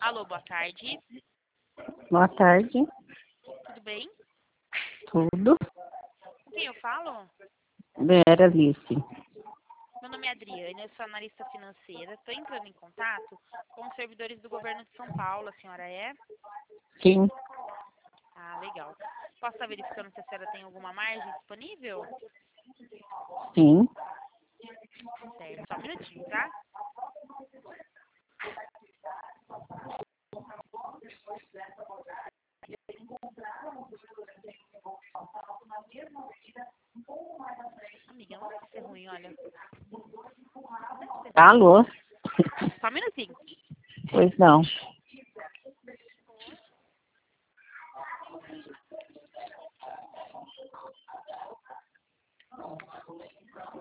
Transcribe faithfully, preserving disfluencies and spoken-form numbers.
Alô, boa tarde. Boa tarde. Tudo bem? Tudo. Com quem eu falo? Vera Alice. Meu nome é Adriane, eu sou analista financeira. Estou entrando em contato com os servidores do governo de São Paulo. A senhora é? Sim. Ah, legal. Posso estar verificando se a senhora tem alguma margem disponível? Sim. Certo, só um minutinho, tá? Amiga, não deve ser ruim, olha. Não deve ser ruim. Alô? Só um minutinho. Pois não.